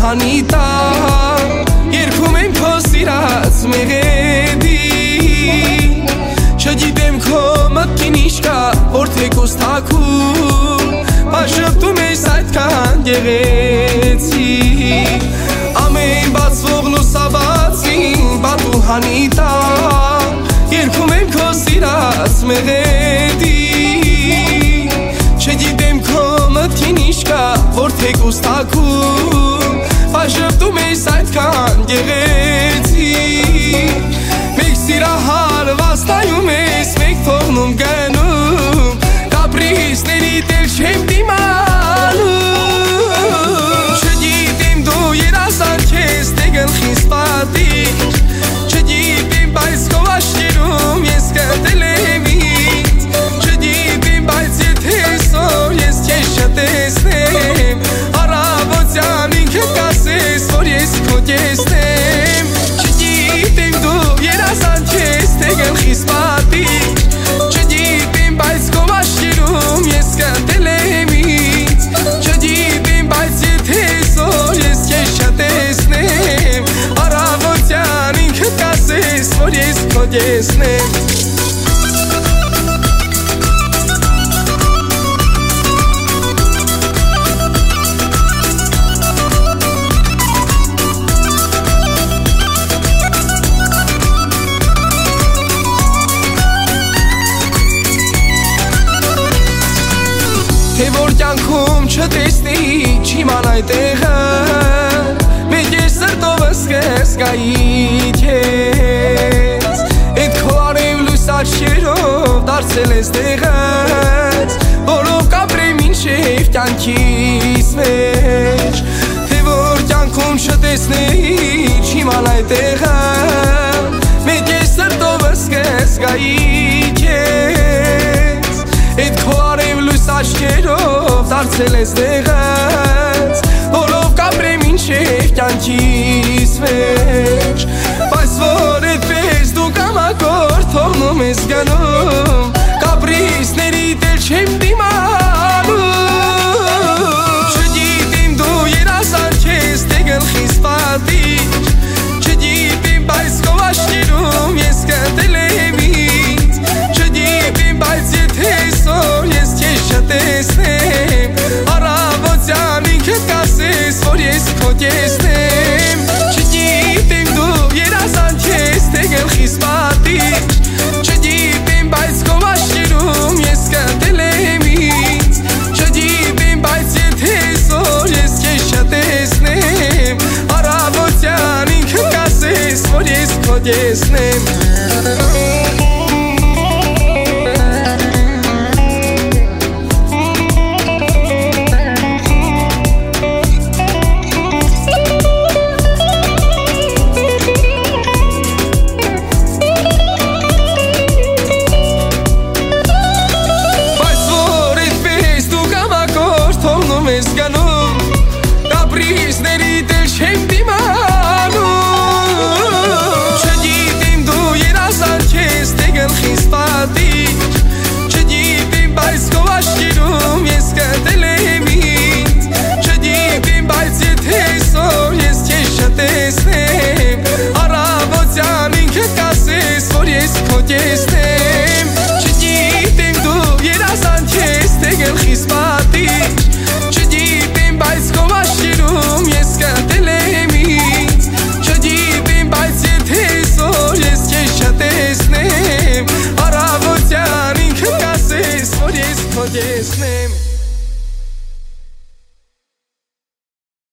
հանիտա Երգում եմ քո սիրած մեղեդի Չգիտեմ քո մտքին ինչ կա որ թեկուզ թաքուն Բաժշտում ես այդքան գեղեցիկ Ամեն բացվող լուսաբացին բատու հանիտա Երգում եմ քո սիրած մեղեդի Չգիտեմ քո մտքին ինչ կա որ թեկուզ թաքուն Բաժշտում ես այդքան գեղեցիկ Մեկ սիրահար վաստայում ես մեկ թողնում գնում Կապրիզների տեղ չեմ դիմանում Չգիտեմ դու երազանք ես թե գլխիս պատիվ Չգիտեմ բայց քո աչքերում ես գտել եմ ինձ Չգիտեմ բայց եթե այսօր ես քեզ չտեսնեմ Առավոտյան ինքդ կասես որ ես քո կեսնեմ Չգիտեմ դու երազանք ես թե գլխիս պատիվ Չգիտեմ բայց քո աչքերում ես գտել եմ ինձ Չգիտեմ բայց եթե այսօր ես քեզ չտեսնեմ Առավոտյան ինքդ կասես որ ես քո կեսնեմ Թե որ կյանքում չտեսնի չիման այդեղը Մեկ ես սրտովս կզգայի քեզ Էդ քո արև լույս աչքերով դարձել ես տեղս Որով կապրեմ մինչև կյանքիս մեջ Թե որ կյանքում չտեսնի չիման այդեղը Մեկ ես սրտովս կզգայի քեզ Էդ քո արև լույս աչքերով դարձել ես տեղս Որով կապրեմ մինչև կյանքիս մեջ Բայց որ էդպես դու կամակոր թողնում ես գնում Կապրիզների տեղ չեմ դիմանում Չգիտեմ դու երազանք ես թե գլխիս պատիվ Չգիտեմ բայց քո աչքերում ես գտել եմ ինձ Չգիտեմ բայց եթե այսօր ես քեզ չտեսնեմ Առավոտյան ինքդ կասես որ ես քո կեսնեմ Չգիտեմ դու երազանք ես թե գլխիս պատիվ Չգիտեմ բայց քո աչքերում ես գտել եմ ինձ Չգիտեմ բայց եթե այսօր ես քեզ չտեսնեմ Առավոտյան ինքդ կասես որ ես քո կեսնեմ Ես գնում Կապրիզների տեղ չեմ դիմանում Չգիտեմ դու երազանք ես թե գլխիս պատիվ Չգիտեմ բայց քո աչքերում ես գտել եմ ինձ Չգիտեմ բայց եթե այսօր ես քեզ չտեսնեմ Առավոտյան ինքդ կասես որ ես քո կեսնեմ Չգիտեմ դու երազանք ես թե գլխիս պատիվ